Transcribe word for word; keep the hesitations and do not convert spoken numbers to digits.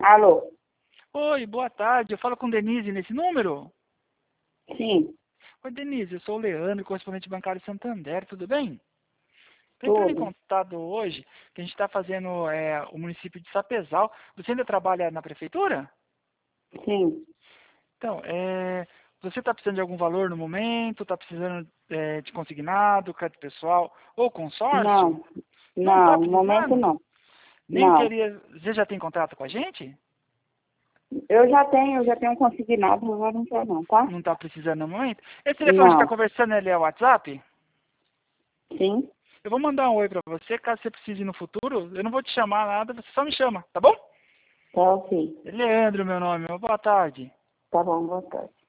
Alô? Oi, boa tarde. Eu falo com Denise nesse número? Sim, Oi, Denise. Eu sou o Leandro, correspondente bancário Santander. Tudo bem? Estou entrando em tudo. contato hoje que a gente está fazendo é, o município de Sapezal. Você ainda trabalha na prefeitura? Sim. Então, é, você está precisando de algum valor no momento? Está precisando é, de consignado, crédito pessoal ou consórcio? Não, Não está não, no momento precisando? não. Nem Não. queria... Você já tem contrato com a gente? Eu já tenho, eu já tenho consignado, agora não quero não, tá? Não está precisando no momento? Esse telefone que está Não. conversando, ele é o WhatsApp? Sim? Eu vou mandar um oi pra você, caso você precise no futuro. Eu não vou te chamar nada, você só me chama, tá bom? Tá ok. Leandro, meu nome. Boa tarde. Tá bom, boa tarde.